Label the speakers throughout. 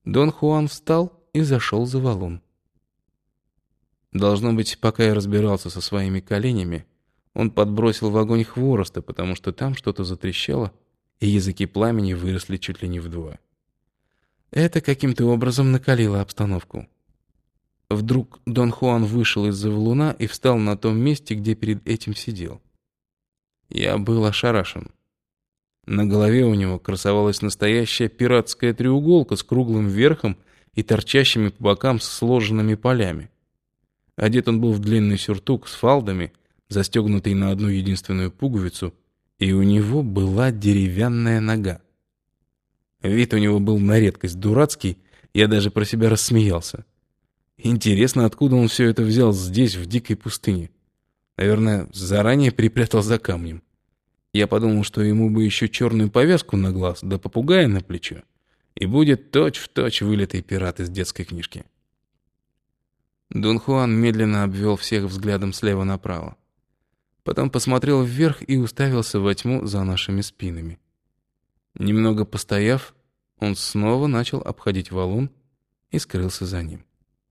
Speaker 1: Дон Хуан встал и зашел за валун. Должно быть, пока я разбирался со своими коленями, он подбросил в огонь хвороста, потому что там что-то затрещало, и языки пламени выросли чуть ли не вдвое. Это каким-то образом накалило обстановку. Вдруг Дон Хуан вышел из-за валуна и встал на том месте, где перед этим сидел. Я был ошарашен. На голове у него красовалась настоящая пиратская треуголка с круглым верхом и торчащими по бокам сложенными полями. Одет он был в длинный сюртук с фалдами, застегнутый на одну единственную пуговицу, и у него была деревянная нога. Вид у него был на редкость дурацкий, я даже про себя рассмеялся. Интересно, откуда он все это взял здесь, в дикой пустыне. Наверное, заранее припрятал за камнем. Я подумал, что ему бы еще черную повязку на глаз, да попугая на плечо, и будет точь-в-точь вылитый пират из детской книжки. Дон Хуан медленно обвел всех взглядом слева направо. Потом посмотрел вверх и уставился во тьму за нашими спинами. Немного постояв, он снова начал обходить валун и скрылся за ним.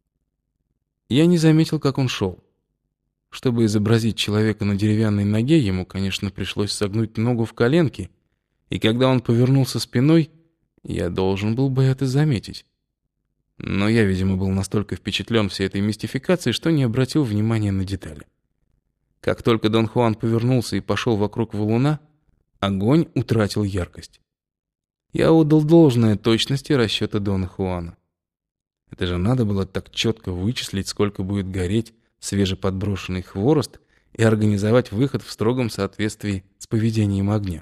Speaker 1: Я не заметил, как он шел. Чтобы изобразить человека на деревянной ноге, ему, конечно, пришлось согнуть ногу в коленке, и когда он повернулся спиной, я должен был бы это заметить. Но я, видимо, был настолько впечатлен всей этой мистификацией, что не обратил внимания на детали. Как только Дон Хуан повернулся и пошел вокруг валуна, огонь утратил яркость. Я отдал должное точности расчета Дона Хуана. Это же надо было так четко вычислить, сколько будет гореть свежеподброшенный хворост и организовать выход в строгом соответствии с поведением огня.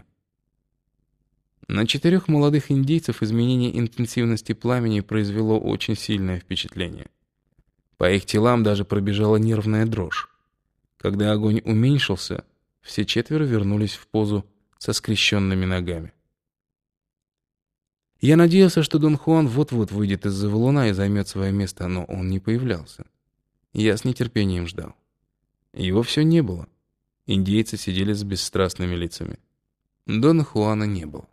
Speaker 1: На 4 молодых индейцев изменение интенсивности пламени произвело очень сильное впечатление. По их телам даже пробежала нервная дрожь. Когда огонь уменьшился, все 4 вернулись в позу со скрещенными ногами. Я надеялся, что Дон Хуан вот-вот выйдет из-за валуна и займет свое место, но он не появлялся. Я с нетерпением ждал. Его все не было. Индейцы сидели с бесстрастными лицами. Дона Хуана не было.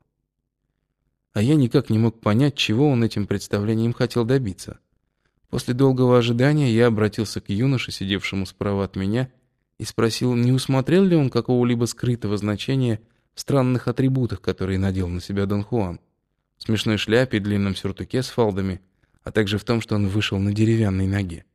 Speaker 1: А я никак не мог понять, чего он этим представлением хотел добиться. После долгого ожидания я обратился к юноше, сидевшему справа от меня, и спросил, не усмотрел ли он какого-либо скрытого значения в странных атрибутах, которые надел на себя Дон Хуан. В смешной шляпе и длинном сюртуке с фалдами, а также в том, что он вышел на деревянной ноге.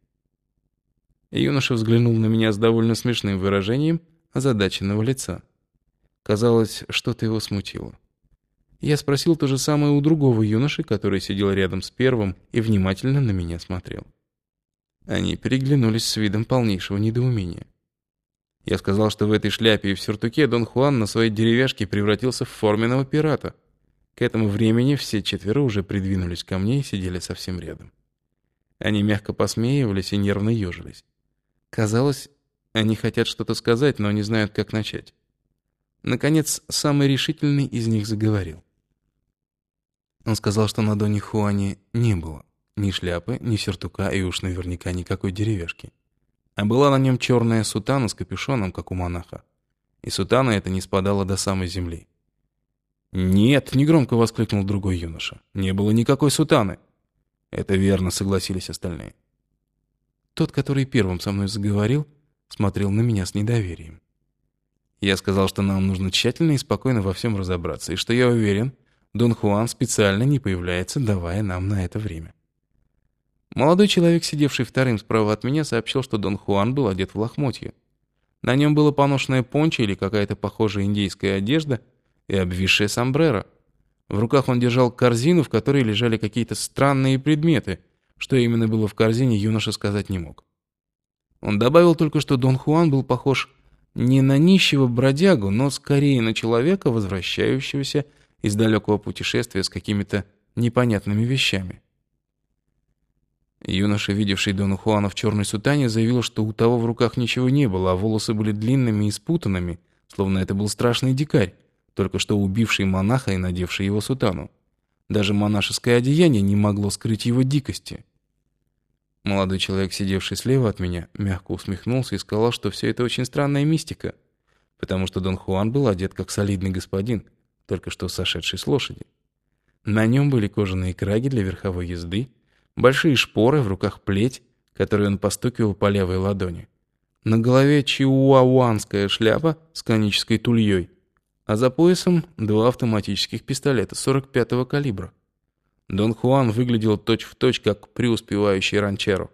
Speaker 1: Юноша взглянул на меня с довольно смешным выражением озадаченного лица. Казалось, что-то его смутило. Я спросил то же самое у другого юноши, который сидел рядом с первым и внимательно на меня смотрел. Они переглянулись с видом полнейшего недоумения. Я сказал, что в этой шляпе и в сюртуке Дон Хуан на своей деревяшке превратился в форменного пирата. К этому времени все 4 уже придвинулись ко мне и сидели совсем рядом. Они мягко посмеивались и нервно ежились. Казалось, они хотят что-то сказать, но не знают, как начать. Наконец, самый решительный из них заговорил. Он сказал, что на Доне Хуане не было ни шляпы, ни сюртука и уж наверняка никакой деревяшки. А была на нем черная сутана с капюшоном, как у монаха. И сутана эта не спадала до самой земли. «Нет!» — негромко воскликнул другой юноша. «Не было никакой сутаны!» «Это верно», — согласились остальные. Тот, который первым со мной заговорил, смотрел на меня с недоверием. Я сказал, что нам нужно тщательно и спокойно во всем разобраться, и что я уверен, Дон Хуан специально не появляется, давая нам на это время. Молодой человек, сидевший вторым справа от меня, сообщил, что Дон Хуан был одет в лохмотья. На нем было поношенное пончо или какая-то похожая индейская одежда и обвисшее сомбреро. В руках он держал корзину, в которой лежали какие-то странные предметы. Что именно было в корзине, юноша сказать не мог. Он добавил только, что Дон Хуан был похож не на нищего бродягу, но скорее на человека, возвращающегося из далекого путешествия с какими-то непонятными вещами. Юноша, видевший Дона Хуана в черной сутане, заявил, что у того в руках ничего не было, а волосы были длинными и спутанными, словно это был страшный дикарь, только что убивший монаха и надевший его сутану. Даже монашеское одеяние не могло скрыть его дикости. Молодой человек, сидевший слева от меня, мягко усмехнулся и сказал, что все это очень странная мистика, потому что Дон Хуан был одет как солидный господин, только что сошедший с лошади. На нем были кожаные краги для верховой езды, большие шпоры, в руках плеть, которой он постукивал по левой ладони. На голове чиуауанская шляпа с конической тульей, а за поясом 2 автоматических пистолета 45-го калибра. Дон Хуан выглядел точь-в-точь, как преуспевающий ранчеро.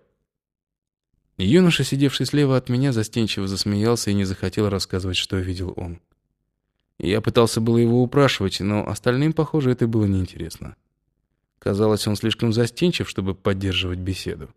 Speaker 1: Юноша, сидевший слева от меня, застенчиво засмеялся и не захотел рассказывать, что видел он. Я пытался было его упрашивать, но остальным, похоже, это было неинтересно. Казалось, он слишком застенчив, чтобы поддерживать беседу.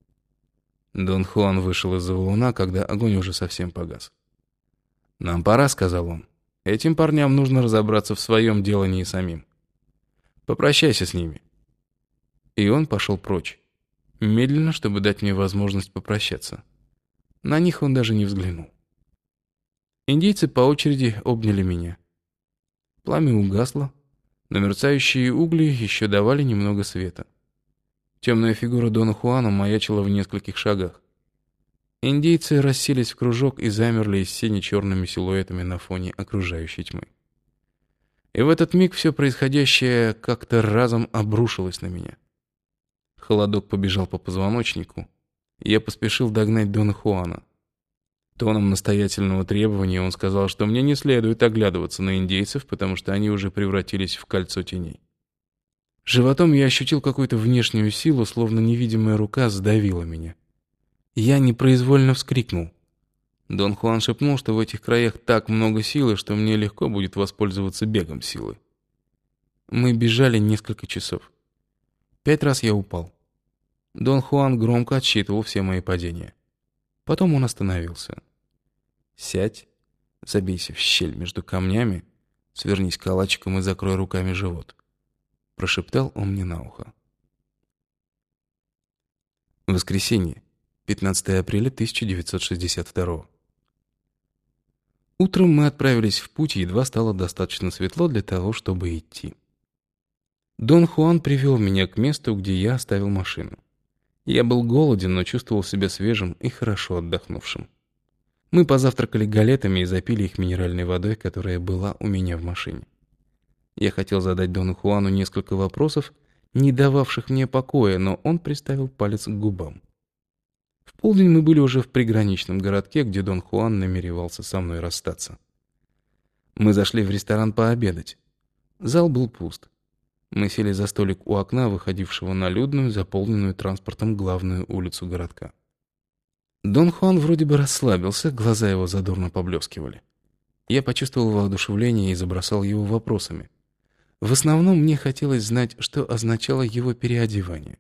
Speaker 1: Дон Хуан вышел из-за валуна, когда огонь уже совсем погас. «Нам пора», — сказал он. «Этим парням нужно разобраться в своем делании самим. Попрощайся с ними». И он пошел прочь. Медленно, чтобы дать мне возможность попрощаться. На них он даже не взглянул. Индейцы по очереди обняли меня. Пламя угасло, но мерцающие угли еще давали немного света. Темная фигура Дона Хуана маячила в нескольких шагах. Индейцы расселись в кружок и замерли из сени черными силуэтами на фоне окружающей тьмы. И в этот миг все происходящее как-то разом обрушилось на меня. Холодок побежал по позвоночнику, и я поспешил догнать Дона Хуана. Тоном настоятельного требования он сказал, что мне не следует оглядываться на индейцев, потому что они уже превратились в кольцо теней. Животом я ощутил какую-то внешнюю силу, словно невидимая рука сдавила меня. Я непроизвольно вскрикнул. Дон Хуан шепнул, что в этих краях так много силы, что мне легко будет воспользоваться бегом силы. Мы бежали несколько часов. 5 раз я упал. Дон Хуан громко отсчитывал все мои падения. Потом он остановился. «Сядь, забейся в щель между камнями, свернись калачиком и закрой руками живот», — прошептал он мне на ухо. Воскресенье, 15 апреля 1962. Утром мы отправились в путь, едва стало достаточно светло для того, чтобы идти. Дон Хуан привел меня к месту, где я оставил машину. Я был голоден, но чувствовал себя свежим и хорошо отдохнувшим. Мы позавтракали галетами и запили их минеральной водой, которая была у меня в машине. Я хотел задать Дону Хуану несколько вопросов, не дававших мне покоя, но он приставил палец к губам. В полдень мы были уже в приграничном городке, где Дон Хуан намеревался со мной расстаться. Мы зашли в ресторан пообедать. Зал был пуст. Мы сели за столик у окна, выходившего на людную, заполненную транспортом главную улицу городка. Дон Хуан вроде бы расслабился, глаза его задорно поблескивали. Я почувствовал воодушевление и забросал его вопросами. В основном мне хотелось знать, что означало его переодевание.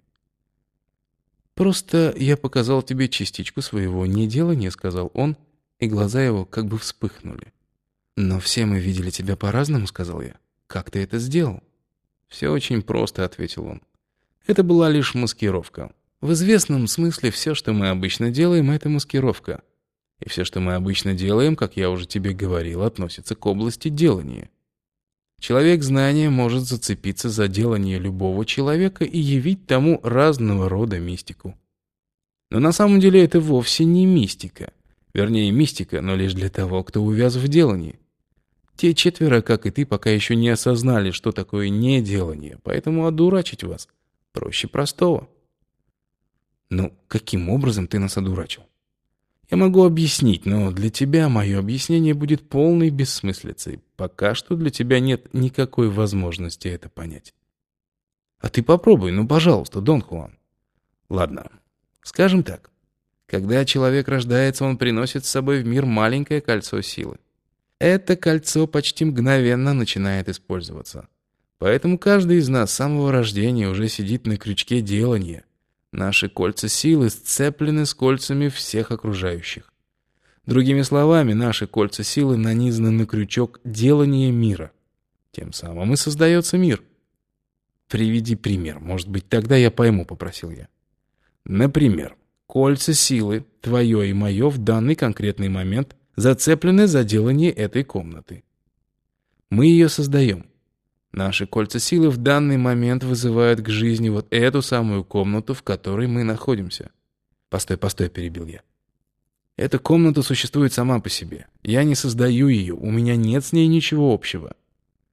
Speaker 1: «Просто я показал тебе частичку своего неделания», — сказал он, и глаза его как бы вспыхнули. «Но все мы видели тебя по-разному», — сказал я. «Как ты это сделал?» «Все очень просто», — ответил он. «Это была лишь маскировка. В известном смысле все, что мы обычно делаем, это маскировка. И все, что мы обычно делаем, как я уже тебе говорил, относится к области делания. Человек знания может зацепиться за делание любого человека и явить тому разного рода мистику. Но на самом деле это вовсе не мистика. Вернее, мистика, но лишь для того, кто увяз в делании. Те 4, как и ты, пока еще не осознали, что такое неделание, поэтому одурачить вас проще простого». «Ну, каким образом ты нас одурачил?» «Я могу объяснить, но для тебя мое объяснение будет полной бессмыслицей. Пока что для тебя нет никакой возможности это понять». «А ты попробуй, ну, пожалуйста, Дон Хуан». «Ладно, скажем так. Когда человек рождается, он приносит с собой в мир маленькое кольцо силы. Это кольцо почти мгновенно начинает использоваться. Поэтому каждый из нас с самого рождения уже сидит на крючке делания. Наши кольца силы сцеплены с кольцами всех окружающих. Другими словами, наши кольца силы нанизаны на крючок делания мира. Тем самым и создается мир». «Приведи пример, может быть, тогда я пойму», — попросил я. «Например, кольца силы, твое и мое, в данный конкретный момент зацеплены за делание этой комнаты. Мы ее создаем. Наши кольца силы в данный момент вызывают к жизни вот эту самую комнату, в которой мы находимся». «Постой, постой», — перебил я. «Эта комната существует сама по себе. Я не создаю ее, у меня нет с ней ничего общего.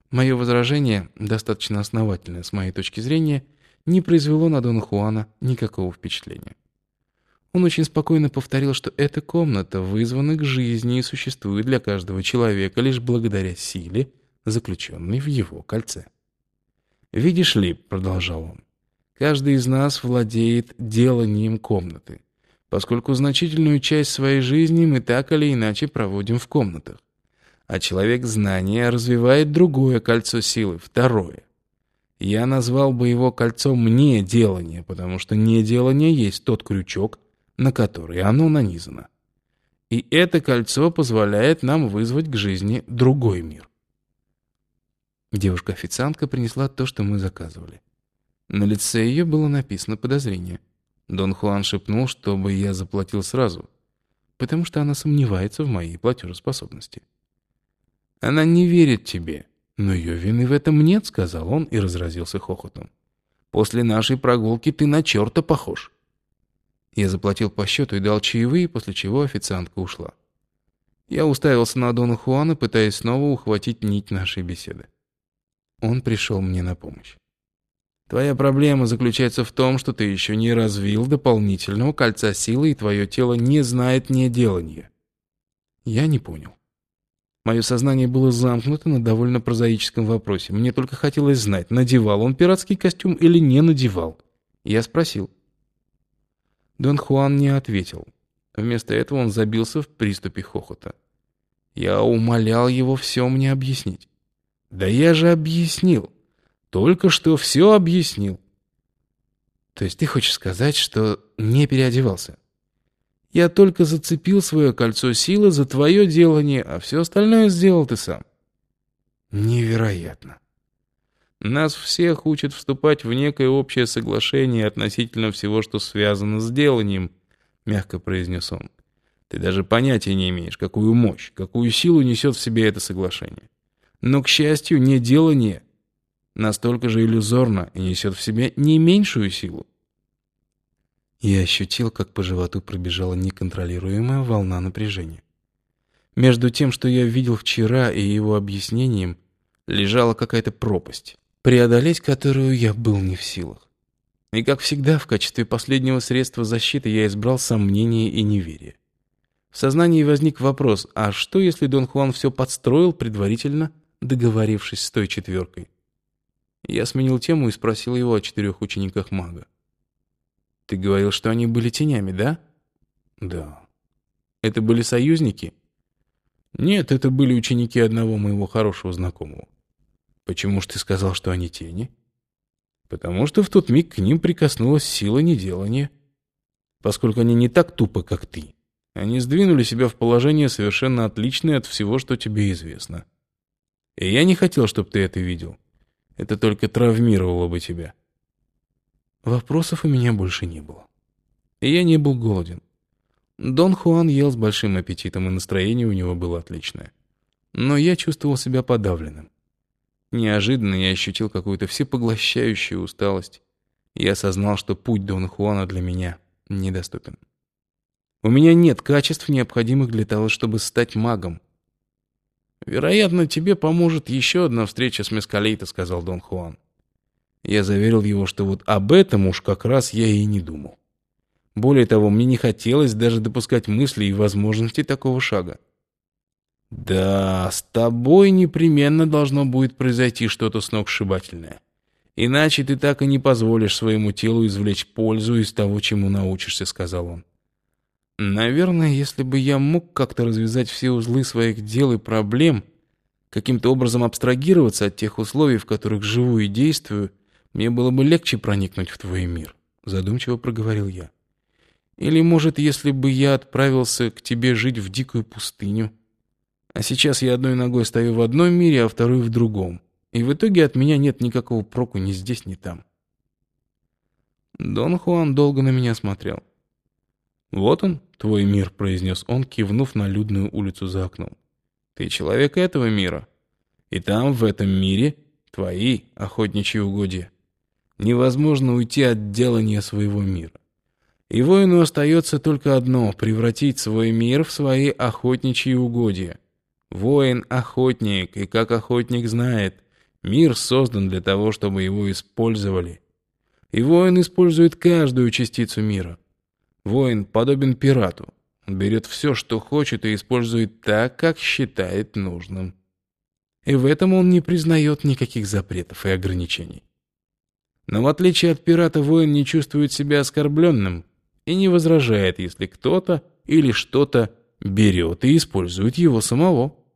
Speaker 1: Мое возражение, достаточно основательное с моей точки зрения, не произвело на Дона Хуана никакого впечатления. Он очень спокойно повторил, что эта комната вызвана к жизни и существует для каждого человека лишь благодаря силе, заключенной в его кольце. «Видишь ли, — продолжал он, — каждый из нас владеет деланием комнаты, поскольку значительную часть своей жизни мы так или иначе проводим в комнатах. А человек знания развивает другое кольцо силы, второе. Я назвал бы его кольцом неделания, потому что неделание есть тот крючок, на который оно нанизано. И это кольцо позволяет нам вызвать к жизни другой мир». Девушка-официантка принесла то, что мы заказывали. На лице ее было написано подозрение. Дон Хуан шепнул, чтобы я заплатил сразу, потому что она сомневается в моей платежеспособности. «Она не верит тебе, но ее вины в этом нет», — сказал он и разразился хохотом. «После нашей прогулки ты на черта похож». Я заплатил по счету и дал чаевые, после чего официантка ушла. Я уставился на Дона Хуана, пытаясь снова ухватить нить нашей беседы. Он пришел мне на помощь. «Твоя проблема заключается в том, что ты еще не развил дополнительного кольца силы, и твое тело не знает неделания». Я не понял. Мое сознание было замкнуто на довольно прозаическом вопросе. Мне только хотелось знать, надевал он пиратский костюм или не надевал. Я спросил. Дон Хуан не ответил. Вместо этого он забился в приступе хохота. Я умолял его все мне объяснить. «Да я же объяснил. Только что все объяснил». «То есть ты хочешь сказать, что не переодевался?» «Я только зацепил свое кольцо силы за твое делание, а все остальное сделал ты сам». «Невероятно». «Нас всех учат вступать в некое общее соглашение относительно всего, что связано с деланием», — мягко произнес он. «Ты даже понятия не имеешь, какую мощь, какую силу несет в себе это соглашение. Но, к счастью, неделание настолько же иллюзорно и несет в себе не меньшую силу». Я ощутил, как по животу пробежала неконтролируемая волна напряжения. Между тем, что я видел вчера, и его объяснением, лежала какая-то пропасть, преодолеть которую я был не в силах. И, как всегда, в качестве последнего средства защиты я избрал сомнение и неверие. В сознании возник вопрос, а что, если Дон Хуан все подстроил предварительно, договорившись с той четверкой? Я сменил тему и спросил его о 4 учениках мага. «Ты говорил, что они были тенями, да?» «Да». «Это были союзники?» «Нет, это были ученики одного моего хорошего знакомого». «Почему же ты сказал, что они тени?» «Потому что в тот миг к ним прикоснулась сила неделания. Поскольку они не так тупы, как ты, они сдвинули себя в положение, совершенно отличное от всего, что тебе известно. И я не хотел, чтобы ты это видел. Это только травмировало бы тебя». Вопросов у меня больше не было. И я не был голоден. Дон Хуан ел с большим аппетитом, и настроение у него было отличное. Но я чувствовал себя подавленным. Неожиданно я ощутил какую-то всепоглощающую усталость и осознал, что путь Дона Хуана для меня недоступен. У меня нет качеств, необходимых для того, чтобы стать магом. «Вероятно, тебе поможет еще одна встреча с Мескалейто», — сказал Дон Хуан. Я заверил его, что вот об этом уж как раз я и не думал. Более того, мне не хотелось даже допускать мысли и возможности такого шага. «Да, с тобой непременно должно будет произойти что-то сногсшибательное. Иначе ты так и не позволишь своему телу извлечь пользу из того, чему научишься», — сказал он. Наверное, если бы я мог как-то развязать все узлы своих дел и проблем, каким-то образом абстрагироваться от тех условий, в которых живу и действую, мне было бы легче проникнуть в твой мир, задумчиво проговорил я. Или, может, если бы я отправился к тебе жить в дикую пустыню. А сейчас я одной ногой стою в одном мире, а второй в другом. И в итоге от меня нет никакого проку ни здесь, ни там. Дон Хуан долго на меня смотрел. «Вот он, твой мир», — произнес он, кивнув на людную улицу за окном. «Ты человек этого мира. И там, в этом мире, твои охотничьи угодья. Невозможно уйти от делания своего мира. И воину остается только одно — превратить свой мир в свои охотничьи угодья. Воин — охотник, и как охотник знает, Мир создан для того, чтобы его использовали. И воин использует каждую частицу мира. Воин подобен пирату. Он берет все, что хочет, и использует так, как считает нужным. И в этом он не признает никаких запретов и ограничений. Но в отличие от пирата, воин не чувствует себя оскорбленным и не возражает, если кто-то или что-то берет и использует его самого.